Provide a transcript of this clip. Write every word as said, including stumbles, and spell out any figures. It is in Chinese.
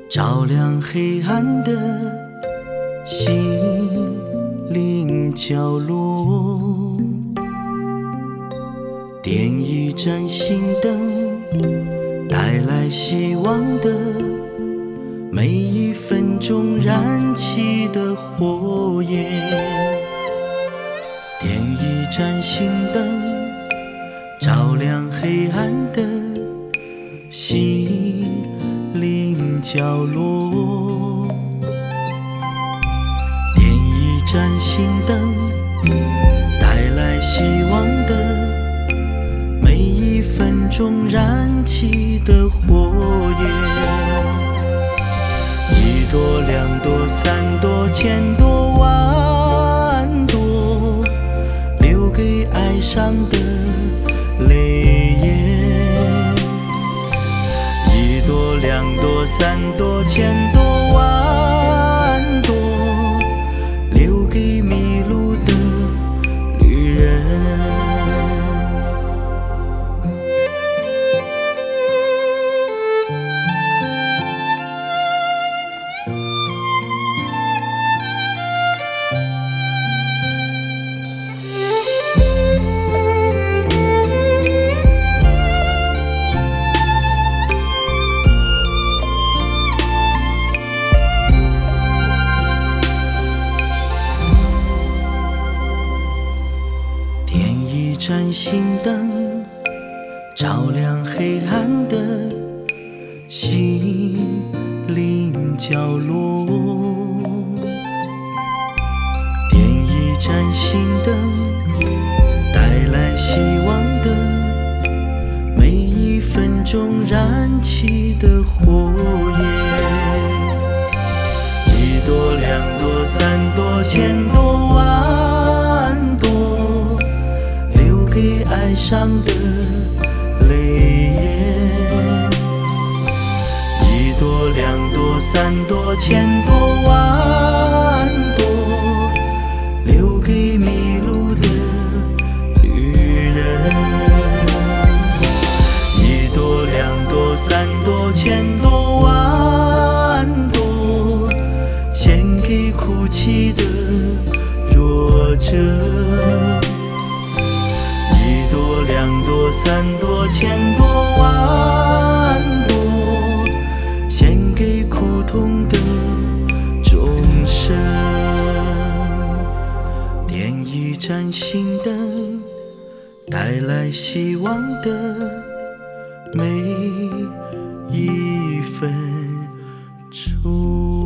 照亮黑暗的心灵角落，点一盏心灯，带来希望的每一分钟燃起的火焰。点一盏心灯，照亮黑暗的心灵角落，点一盏心灯，带来希望的每一分钟燃起的火焰。一朵两朵三朵千朵万朵，留给爱上的泪眼。一朵两朵三朵千朵万朵，留给迷路的旅人。一盏心灯，照亮黑暗的心灵角落，点一盏心灯，带来希望的每一分钟燃起的火焰。一朵两朵三朵千朵万朵，给爱上的泪眼。一朵两朵三朵千朵万朵，留给迷路的旅人。一朵两朵三朵千朵万朵，献给哭泣的弱者。两朵三朵千朵万朵，献给苦痛的众生。点一盏心灯，带来希望的每一分钟。